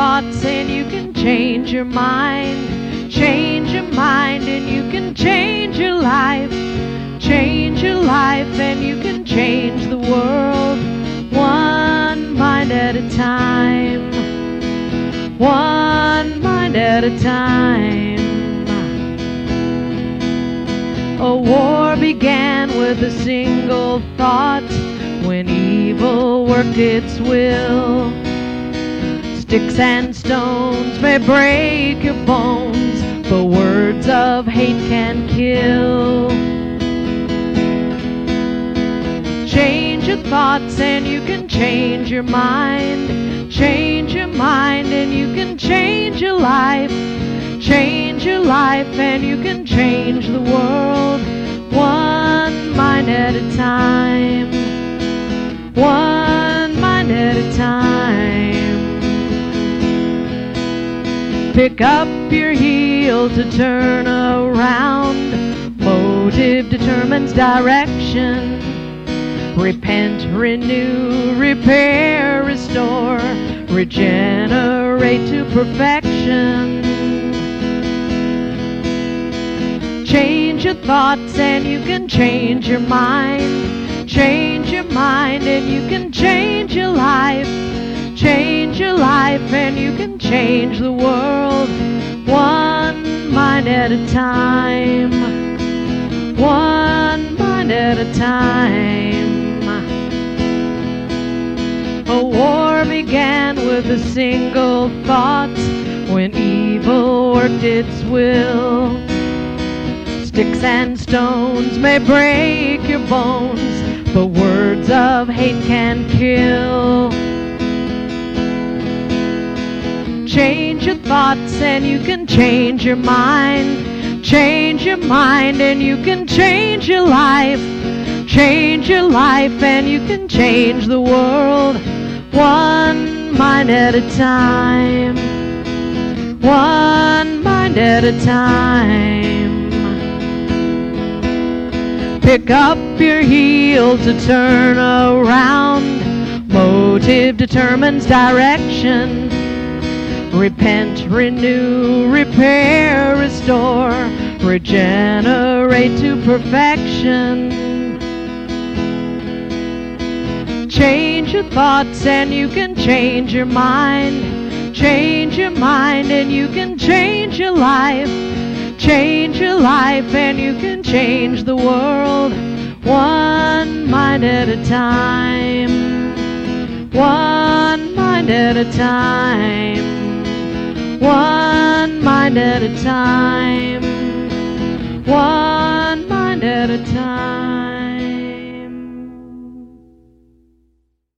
thoughts and you can change your mind. Change your mind and you can change your life. Change your life and you can change the world. One mind at a time. One mind at a time. A war began with a single thought when evil worked its will. Sticks and stones may break your bones, but words of hate can kill. Change your thoughts and you can change your mind. Change your mind and you can change your life. Change your life and you can change the world. One mind at a time. One mind at a time. Pick up your heel to turn around. Motive determines direction. Repent, renew, repair, restore, regenerate to perfection. Change your thoughts and you can change your mind. Change your mind and you can change your life. Change your life and you can change the world. One mind at a time. One mind at a time. A war began with a single thought when evil worked its will. Sticks and stones may break your bones, but words of hate can kill. Change your thoughts and you can change your mind. Change your mind and you can change your life. Change your life and you can change the world. One mind at a time. One mind at a time. Pick up your heel to turn around. Motive determines direction. Repent, renew, repair, restore, regenerate to perfection. Change your thoughts and you can change your mind. Change your mind and you can change your life. Change your life and you can change the world. One mind at a time. One mind at a time. One mind at a time. One mind at a time.